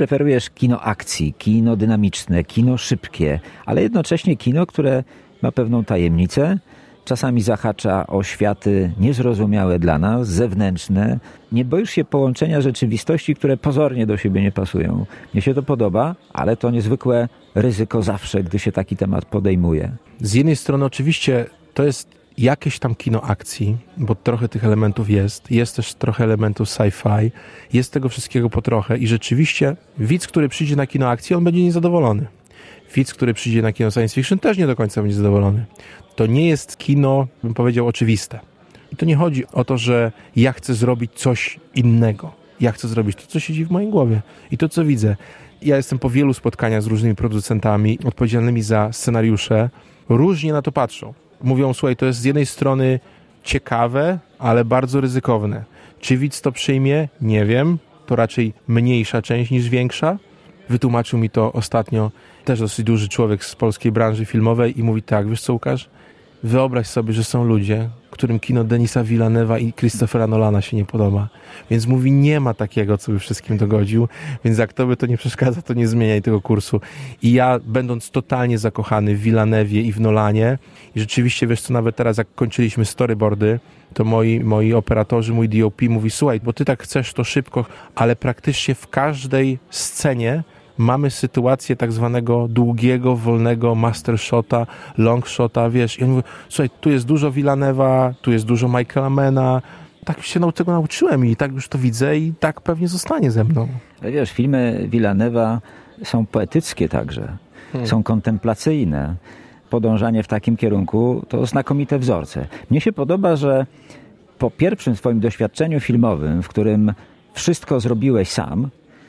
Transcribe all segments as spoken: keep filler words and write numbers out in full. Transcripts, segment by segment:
preferujesz kino akcji, kino dynamiczne, kino szybkie, ale jednocześnie kino, które ma pewną tajemnicę, czasami zahacza o światy niezrozumiałe dla nas, zewnętrzne. Nie boisz się połączenia rzeczywistości, które pozornie do siebie nie pasują. Mnie się to podoba, ale to niezwykłe ryzyko zawsze, gdy się taki temat podejmuje. Z jednej strony oczywiście to jest jakieś tam kino akcji, bo trochę tych elementów jest. Jest też trochę elementów sci-fi. Jest tego wszystkiego po trochę i rzeczywiście widz, który przyjdzie na kino akcji, on będzie niezadowolony. Widz, który przyjdzie na kino science fiction, też nie do końca będzie zadowolony. To nie jest kino, bym powiedział, oczywiste. I to nie chodzi o to, że ja chcę zrobić coś innego. Ja chcę zrobić to, co siedzi w mojej głowie i to, co widzę. Ja jestem po wielu spotkaniach z różnymi producentami odpowiedzialnymi za scenariusze. Różnie na to patrzą. Mówią, słuchaj, to jest z jednej strony ciekawe, ale bardzo ryzykowne. Czy widz to przyjmie? Nie wiem. To raczej mniejsza część niż większa. Wytłumaczył mi to ostatnio też dosyć duży człowiek z polskiej branży filmowej i mówi tak, wiesz co, Łukasz? Wyobraź sobie, że są ludzie, którym kino Denisa Villeneuve'a i Christophera Nolana się nie podoba. Więc mówi, nie ma takiego, co by wszystkim dogodził, więc jak tobie to nie przeszkadza, to nie zmieniaj tego kursu. I ja, będąc totalnie zakochany w Villeneuve'ie i w Nolanie, i rzeczywiście, wiesz co, nawet teraz jak kończyliśmy storyboardy, to moi, moi operatorzy, mój D O P mówi, słuchaj, bo ty tak chcesz to szybko, ale praktycznie w każdej scenie mamy sytuację tak zwanego długiego, wolnego mastershota, longshota, wiesz. I on mówi, słuchaj, tu jest dużo Villeneuve'a, tu jest dużo Michaela Manna. Tak się tego nauczyłem i tak już to widzę i tak pewnie zostanie ze mną. Ale wiesz, filmy Villeneuve'a są poetyckie także. Hmm. Są kontemplacyjne. Podążanie w takim kierunku to znakomite wzorce. Mnie się podoba, że po pierwszym swoim doświadczeniu filmowym, w którym wszystko zrobiłeś sam,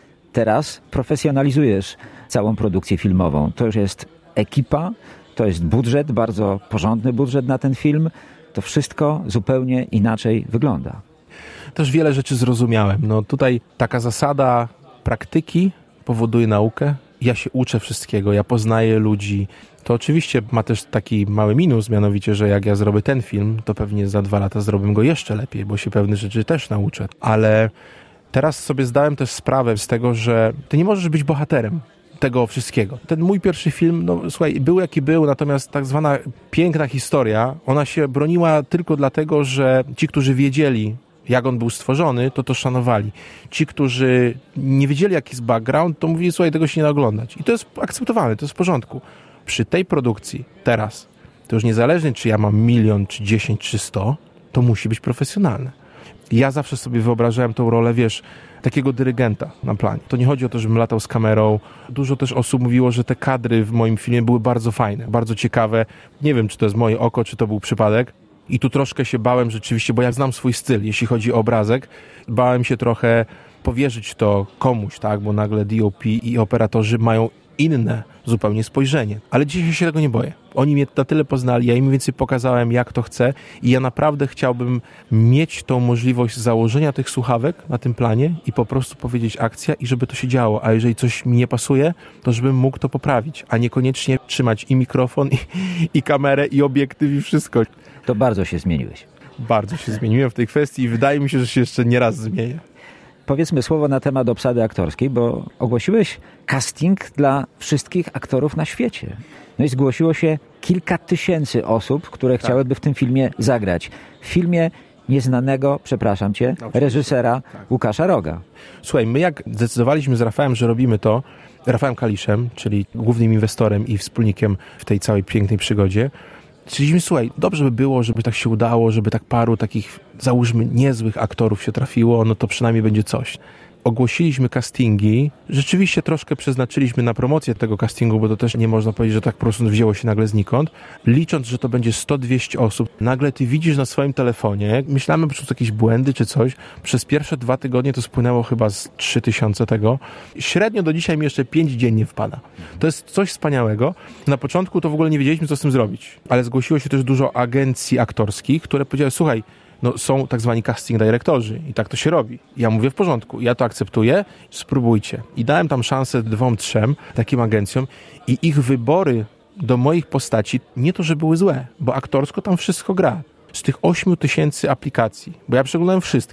teraz profesjonalizujesz całą produkcję filmową. To już jest ekipa, to jest budżet, bardzo porządny budżet na ten film. To wszystko zupełnie inaczej wygląda. Też wiele rzeczy zrozumiałem. No tutaj taka zasada praktyki powoduje naukę. Ja się uczę wszystkiego, ja poznaję ludzi. To oczywiście ma też taki mały minus, mianowicie, że jak ja zrobię ten film, to pewnie za dwa lata zrobię go jeszcze lepiej, bo się pewne rzeczy też nauczę. Ale teraz sobie zdałem też sprawę z tego, że ty nie możesz być bohaterem tego wszystkiego. Ten mój pierwszy film, no słuchaj, był jaki był, natomiast tak zwana piękna historia, ona się broniła tylko dlatego, że ci, którzy wiedzieli, jak on był stworzony, to to szanowali. Ci, którzy nie wiedzieli, jaki jest background, to mówili, słuchaj, tego się nie da oglądać. I to jest akceptowalne, to jest w porządku. Przy tej produkcji, teraz, to już niezależnie, czy ja mam milion, czy dziesięć, czy sto, to musi być profesjonalne. Ja zawsze sobie wyobrażałem tą rolę, wiesz, takiego dyrygenta na planie. To nie chodzi o to, żebym latał z kamerą. Dużo też osób mówiło, że te kadry w moim filmie były bardzo fajne, bardzo ciekawe. Nie wiem, czy to jest moje oko, czy to był przypadek. I tu troszkę się bałem rzeczywiście, bo ja znam swój styl, jeśli chodzi o obrazek. Bałem się trochę powierzyć to komuś, tak, bo nagle D O P i operatorzy mają inne zupełnie spojrzenie. Ale dzisiaj się tego nie boję. Oni mnie na tyle poznali, ja im więcej pokazałem, jak to chcę i ja naprawdę chciałbym mieć tą możliwość założenia tych słuchawek na tym planie i po prostu powiedzieć akcja i żeby to się działo. A jeżeli coś mi nie pasuje, to żebym mógł to poprawić, a niekoniecznie trzymać i mikrofon, i, i kamerę, i obiektyw, i wszystko. To bardzo się zmieniłeś. Bardzo się zmieniłem w tej kwestii i wydaje mi się, że się jeszcze nie raz zmienię. Powiedzmy słowo na temat obsady aktorskiej, bo ogłosiłeś casting dla wszystkich aktorów na świecie. No i zgłosiło się kilka tysięcy osób, które tak. chciałyby w tym filmie zagrać. W filmie nieznanego, przepraszam cię, no, reżysera tak. Łukasza Roga. Słuchaj, my jak zdecydowaliśmy z Rafałem, że robimy to, Rafałem Kaliszem, czyli głównym inwestorem i wspólnikiem w tej całej pięknej przygodzie, stwierdziliśmy, słuchaj, dobrze by było, żeby tak się udało, żeby tak paru takich, załóżmy, niezłych aktorów się trafiło, no to przynajmniej będzie coś. Ogłosiliśmy castingi, rzeczywiście troszkę przeznaczyliśmy na promocję tego castingu, bo to też nie można powiedzieć, że tak po prostu wzięło się nagle znikąd. Licząc, że to będzie sto dwieście osób, nagle ty widzisz na swoim telefonie, myślałem po prostu jakieś błędy czy coś, przez pierwsze dwa tygodnie to spłynęło chyba z trzy tysiące tego. Średnio do dzisiaj mi jeszcze pięć dziennie wpada. To jest coś wspaniałego. Na początku to w ogóle nie wiedzieliśmy, co z tym zrobić, ale zgłosiło się też dużo agencji aktorskich, które powiedziały, słuchaj, no są tak zwani casting dyrektorzy i tak to się robi. Ja mówię w porządku, ja to akceptuję, spróbujcie. I dałem tam szansę dwom, trzem takim agencjom i ich wybory do moich postaci nie to, że były złe, bo aktorsko tam wszystko gra. Z tych ośmiu tysięcy aplikacji, bo ja przeglądałem wszystkie,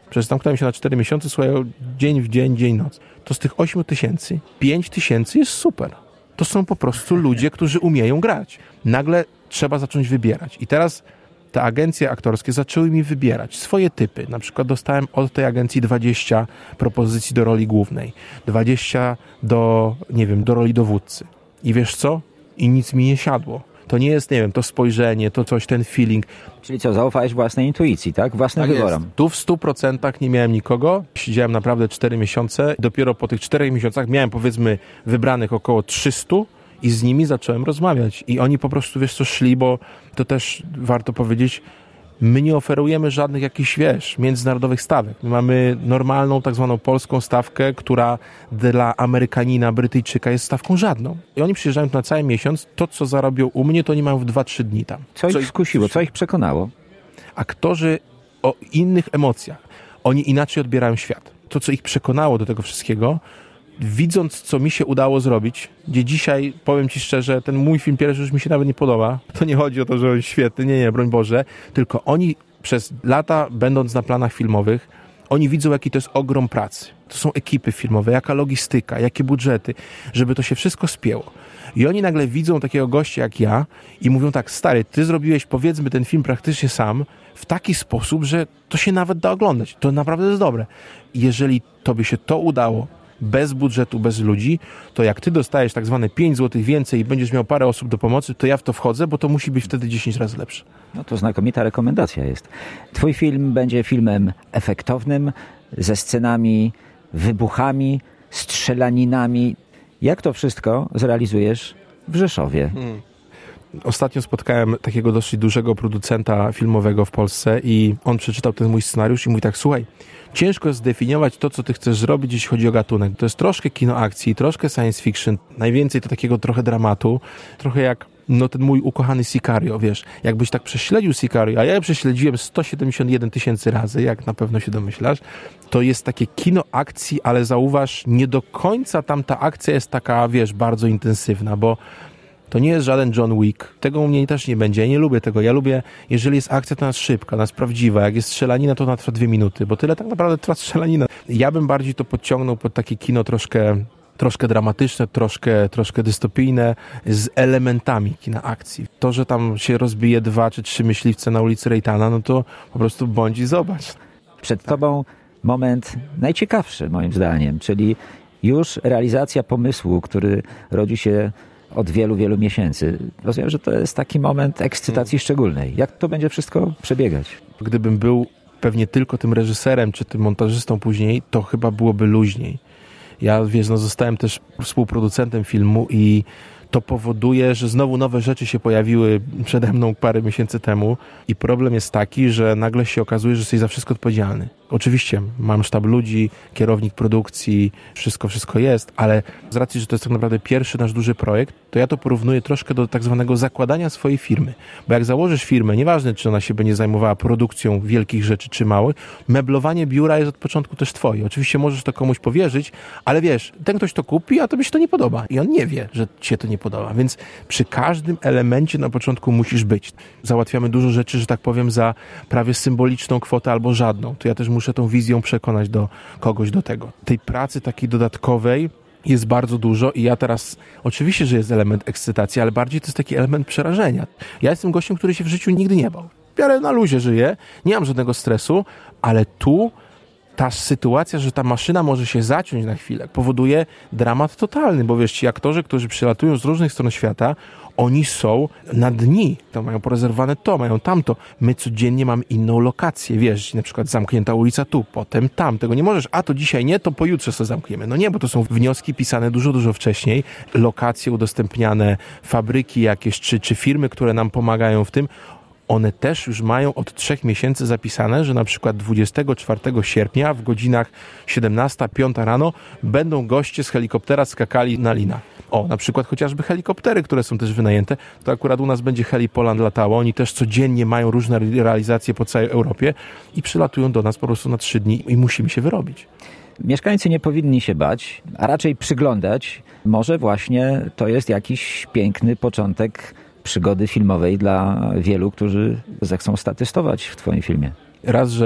Przecież zamknąłem się na cztery miesiące, słuchaj, dzień w dzień, dzień noc. To z tych ośmiu tysięcy, pięć tysięcy jest super. To są po prostu ludzie, którzy umieją grać. Nagle trzeba zacząć wybierać. I teraz te agencje aktorskie zaczęły mi wybierać swoje typy. Na przykład dostałem od tej agencji dwadzieścia propozycji do roli głównej, dwadzieścia do, nie wiem, do roli dowódcy. I wiesz co? I nic mi nie siadło. To nie jest, nie wiem, to spojrzenie, to coś, ten feeling. Czyli co, zaufałeś własnej intuicji, tak? Własnym Tak wyborom. jest. Tu w stu procentach nie miałem nikogo. Siedziałem naprawdę cztery miesiące. Dopiero po tych czterech miesiącach miałem, powiedzmy, wybranych około trzysta i z nimi zacząłem rozmawiać. I oni po prostu, wiesz co, szli, bo to też warto powiedzieć, my nie oferujemy żadnych jakichś, wiesz, międzynarodowych stawek. My mamy normalną, tak zwaną polską stawkę, która dla Amerykanina, Brytyjczyka jest stawką żadną. I oni przyjeżdżają tu na cały miesiąc. To, co zarobią u mnie, to oni mają w dwa trzy dni tam. Co, co ich skusiło? Co ich przekonało? Aktorzy o innych emocjach. Oni inaczej odbierają świat. To, co ich przekonało do tego wszystkiego, widząc, co mi się udało zrobić, gdzie dzisiaj, powiem ci szczerze, ten mój film pierwszy już mi się nawet nie podoba. To nie chodzi o to, że on jest świetny, nie, nie, broń Boże, tylko oni przez lata, będąc na planach filmowych, oni widzą, jaki to jest ogrom pracy. To są ekipy filmowe, jaka logistyka, jakie budżety, żeby to się wszystko spięło. I oni nagle widzą takiego gościa jak ja i mówią tak, stary, ty zrobiłeś, powiedzmy, ten film praktycznie sam w taki sposób, że to się nawet da oglądać. To naprawdę jest dobre. Jeżeli tobie się to udało, bez budżetu, bez ludzi, to jak ty dostajesz tak zwane pięć złotych więcej i będziesz miał parę osób do pomocy, to ja w to wchodzę, bo to musi być wtedy dziesięć razy lepsze. No to znakomita rekomendacja jest. Twój film będzie filmem efektownym, ze scenami, wybuchami, strzelaninami. Jak to wszystko zrealizujesz w Rzeszowie? Hmm. Ostatnio spotkałem takiego dosyć dużego producenta filmowego w Polsce i on przeczytał ten mój scenariusz i mówi tak, słuchaj, ciężko jest zdefiniować to, co ty chcesz zrobić, jeśli chodzi o gatunek. To jest troszkę kino akcji, troszkę science fiction, najwięcej to takiego trochę dramatu, trochę jak no ten mój ukochany Sicario, wiesz, jakbyś tak prześledził Sicario, a ja je prześledziłem sto siedemdziesiąt jeden tysięcy razy, jak na pewno się domyślasz, to jest takie kino akcji, ale zauważ, nie do końca tam ta akcja jest taka, wiesz, bardzo intensywna, bo to nie jest żaden John Wick. Tego u mnie też nie będzie. Ja nie lubię tego. Ja lubię, jeżeli jest akcja, to ona jest szybka, ona jest prawdziwa. Jak jest strzelanina, to ona trwa dwie minuty, bo tyle tak naprawdę trwa strzelanina. Ja bym bardziej to podciągnął pod takie kino troszkę, troszkę dramatyczne, troszkę, troszkę dystopijne, z elementami kina akcji. To, że tam się rozbije dwa czy trzy myśliwce na ulicy Rejtana, no to po prostu bądź i zobacz. Przed tobą moment najciekawszy, moim zdaniem, czyli już realizacja pomysłu, który rodzi się od wielu, wielu miesięcy. Rozumiem, że to jest taki moment ekscytacji szczególnej. Jak to będzie wszystko przebiegać? Gdybym był pewnie tylko tym reżyserem, czy tym montażystą później, to chyba byłoby luźniej. Ja, wiesz, no zostałem też współproducentem filmu i to powoduje, że znowu nowe rzeczy się pojawiły przede mną parę miesięcy temu i problem jest taki, że nagle się okazuje, że jesteś za wszystko odpowiedzialny. Oczywiście mam sztab ludzi, kierownik produkcji, wszystko, wszystko jest, ale z racji, że to jest tak naprawdę pierwszy nasz duży projekt, to ja to porównuję troszkę do tak zwanego zakładania swojej firmy. Bo jak założysz firmę, nieważne czy ona się będzie zajmowała produkcją wielkich rzeczy czy małych, meblowanie biura jest od początku też twoje. Oczywiście możesz to komuś powierzyć, ale wiesz, ten ktoś to kupi, a tobie się to nie podoba i on nie wie, że ci się to nie podoba, więc przy każdym elemencie na początku musisz być. Załatwiamy dużo rzeczy, że tak powiem, za prawie symboliczną kwotę albo żadną. To ja też muszę tą wizją przekonać do kogoś do tego. Tej pracy takiej dodatkowej jest bardzo dużo i ja teraz, oczywiście, że jest element ekscytacji, ale bardziej to jest taki element przerażenia. Ja jestem gościem, który się w życiu nigdy nie bał. W miarę na luzie żyję, nie mam żadnego stresu, ale tu ta sytuacja, że ta maszyna może się zaciąć na chwilę, powoduje dramat totalny, bo wiesz, ci aktorzy, którzy przylatują z różnych stron świata, oni są na dni, to mają porezerwowane to, mają tamto. My codziennie mamy inną lokację, wiesz, na przykład zamknięta ulica tu, potem tam. Tego nie możesz, a to dzisiaj nie, to pojutrze sobie zamkniemy. No nie, bo to są wnioski pisane dużo, dużo wcześniej, lokacje udostępniane, fabryki jakieś, czy, czy firmy, które nam pomagają w tym. One też już mają od trzech miesięcy zapisane, że na przykład dwudziestego czwartego sierpnia w godzinach siedemnasta, piąta rano będą goście z helikoptera skakali na linach. O, na przykład chociażby helikoptery, które są też wynajęte, to akurat u nas będzie Helipoland latało. Oni też codziennie mają różne realizacje po całej Europie i przylatują do nas po prostu na trzy dni i musimy się wyrobić. Mieszkańcy nie powinni się bać, a raczej przyglądać. Może właśnie to jest jakiś piękny początek przygody filmowej dla wielu, którzy zechcą statystować w twoim filmie. Raz, że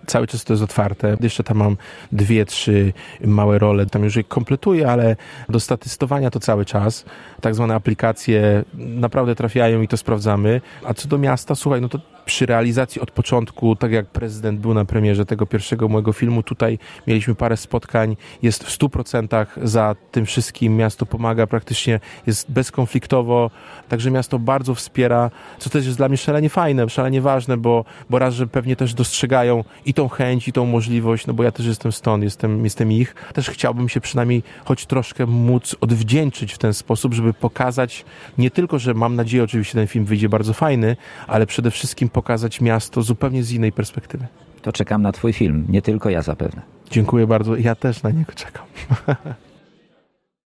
cały czas to jest otwarte. Jeszcze tam mam dwie, trzy małe role, tam już je kompletuję, ale do statystowania to cały czas. Tak zwane aplikacje naprawdę trafiają i to sprawdzamy. A co do miasta, słuchaj, no to przy realizacji od początku, tak jak prezydent był na premierze tego pierwszego mojego filmu, tutaj mieliśmy parę spotkań, jest w stu procentach za tym wszystkim, miasto pomaga praktycznie, jest bezkonfliktowo, także miasto bardzo wspiera, co też jest dla mnie szalenie fajne, szalenie ważne, bo, bo raz, że pewnie też dostrzegają i tą chęć, i tą możliwość, no bo ja też jestem stąd, jestem, jestem ich. Też chciałbym się przynajmniej choć troszkę móc odwdzięczyć w ten sposób, żeby pokazać nie tylko, że mam nadzieję, oczywiście ten film wyjdzie bardzo fajny, ale przede wszystkim pokazać miasto zupełnie z innej perspektywy. To czekam na twój film, nie tylko ja zapewne. Dziękuję bardzo, ja też na niego czekam.